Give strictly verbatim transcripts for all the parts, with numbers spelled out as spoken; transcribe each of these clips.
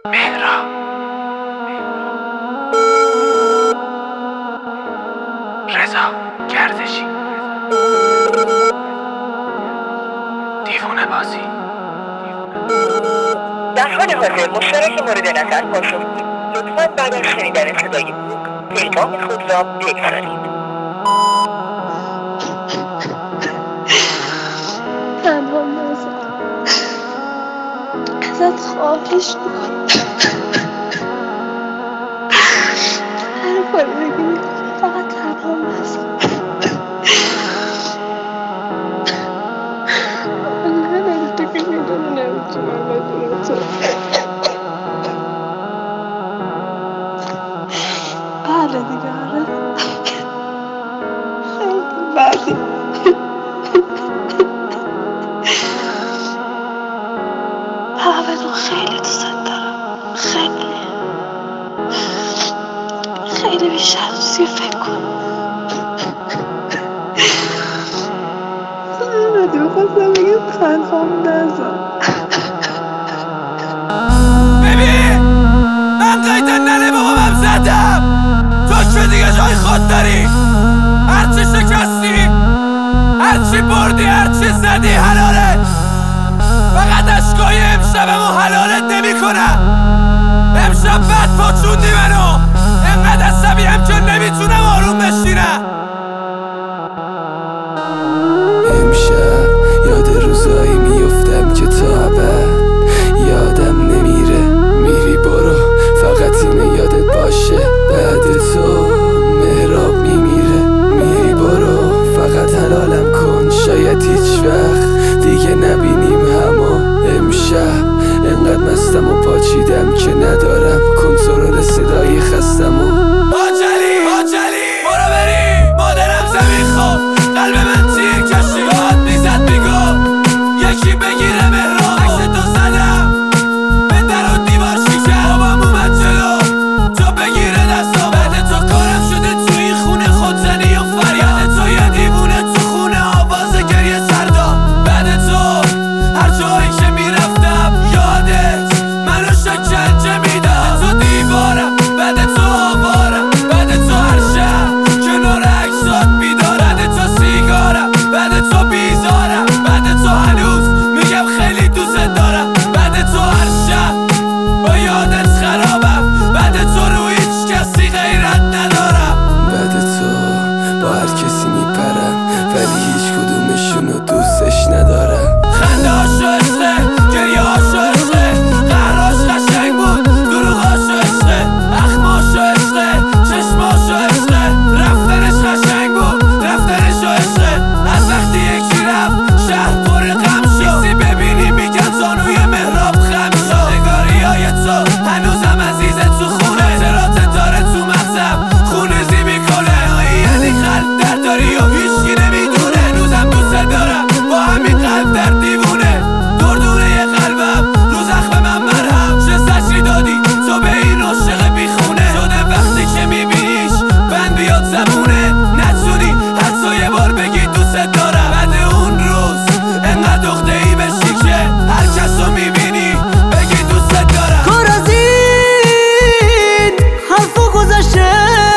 مهرا رضا گردشی دیوونه بازی. در حال حاضر مشترک مورد نظر پاسخ دید. لطفاً بعد از شنیدن صدای بوق پیغام خود را بگذارید. تنها نذار، ازت خواهش میکنم هر کاری بگی میکنی، فقط تنها نذار. من تو که میدونی نمیتونم بدون تو. بله دیگه، آره خیلی بدی. بدون خیلی دوست دارم، خیلی خیلی بیشتر از که فکر کنم. بدون خواستم بگم تنهام نذار. ببین من قیدن ننه بابام زدم، تو که دیگه جای خود داری. هرچی شکستی، هرچی بردی، هرچی زدی حلاله. فقط اشکای امشبمو حلالت نمی کنم. امشب بد پاچوندی منو، انقدر عصبیم که نمیتونم آروم بشینم. امشب یاد روزایی میفتم که تا ابد یادم نمیره. میری برو فقط اینه یادت باشه، بعد تو مهراب میمیره. میری برو فقط حلالم کن، شاید هیچ وقت دیگه نبینیم همو. امشب انقدر مستم و پاچیدم که ندارم کنترل صدای خستم و باجلی باجلی برو بری مادرم زمین خواب. قلب من تیر کشی راحت میزد میگو یکی بگیره مهراب. عکس تو زدم به در و دیوار شکر، بابام اومد جلو تو بگیره دستم. بعد تو کارم شده تو این خونه خودزنی و فریاد تو، یه دیوونه تو خونه آواز گریه سردار. بعد تو هر جایی که میرفتم یادت منو شکنجه میداد. تو دیوارم بعد تو آوارم، بعد تو هر شب کنار عکسات بیدارم. بعد تو سیگارم، بعد تو بیزارم، بعد تو هنوز میگم خیلی دوست دارم. بعد تو هر شب با یادت خرابم، بعد تو رو هیچ کسی غیرت ندارم. بعد تو با هر کسی میپرم ولی هیچ کدومشونو دوستش ندارم. خنده هاشو عشقه، گریه هاشو عشقه، قهراش قشنگ بود، دروغاشو عشقه، اخماشو عشقه، چشماشو عشقه، رفتنش قشنگ بود، رفتنشو عشقه. از وقتی یکی رفت شهر پر غم شد، کسی ببینی میگن زانوی مهراب خم شد. نگاری های تو هنوزم عزیزه تو خونه، خاطرات داره تو مغزم خونریزی میکنه. یعنی قلب در داری و هیچکی نمیدونه، هنوزم دوست دارم با همین قلب در دیوونه. دردونه یه قلبم رو زخم من مرهم، چه زجری دادی تو به این عاشق بیخونه. شده وقتی که میبینیش بند بیاد زبونه، نتونی حتی یه بار بگی دوست دارم. بعد اون روز انقدر عقده ای بشی که هر کس رو میبینی بگی دوست دارم. کار از این حرفا گذشته،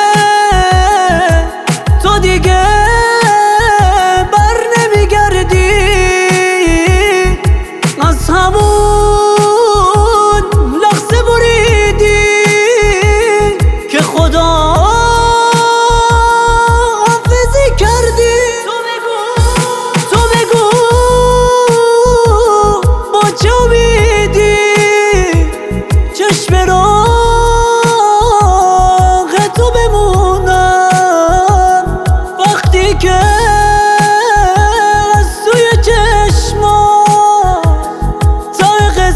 تو دیگه بر نمیگردی. از همون لحظه بریدی که خدا حافظی کردی. تو بگو تو بگو با چه امیدی چشم راغ تو بمونم وقتی که از توی چشما تایق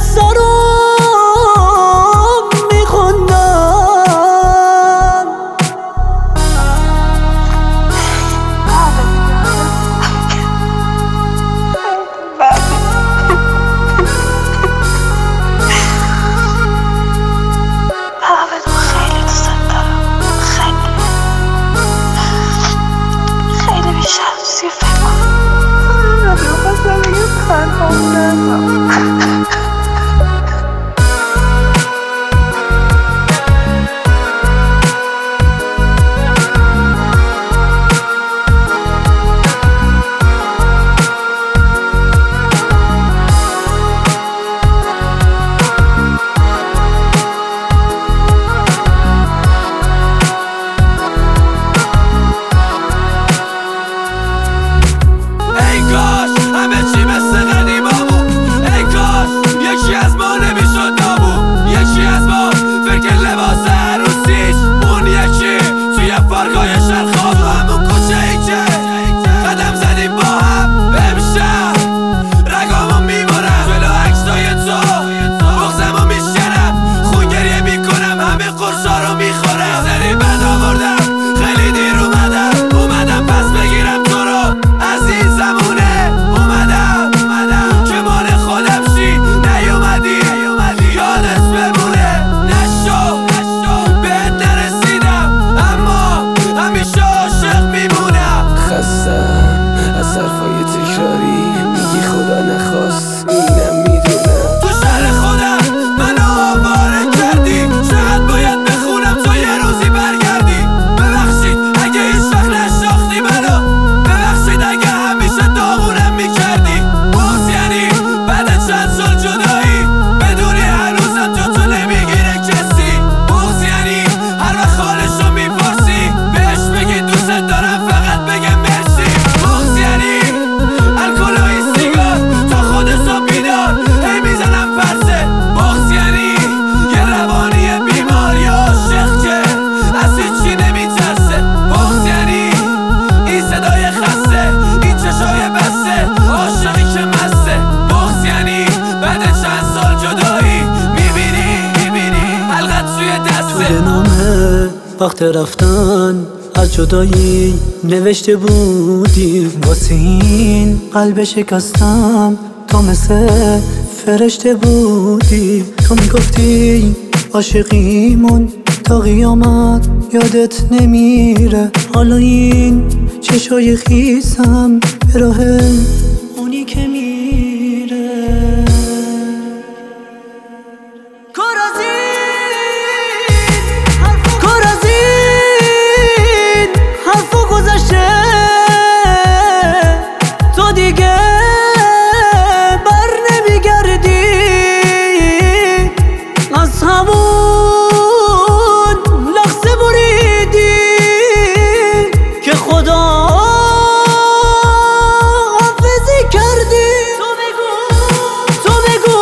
وقت رفتن از جدایی نوشته بودی واسه این قلب شکستم تو مثل فرشته بودی تو میگفتی عاشقیمون تا قیامت یادت نمیره حالا این چشای خیسم به راه اونی که میره تو دیگه بر نمیگردی از همون لحظه بریدی که خدا حافظی کردی تو بگو تو بگو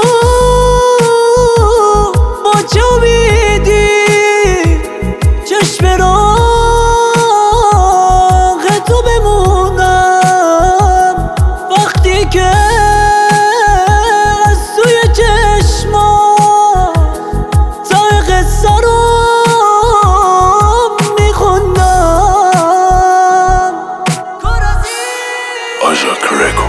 با چه امیدی چشم راغ تو بمونم وقتی که از توی چشما تای قصه رو میخوندم آژا کرکو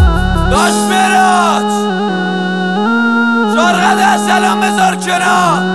داش میراج شرقده سلام بذار کنار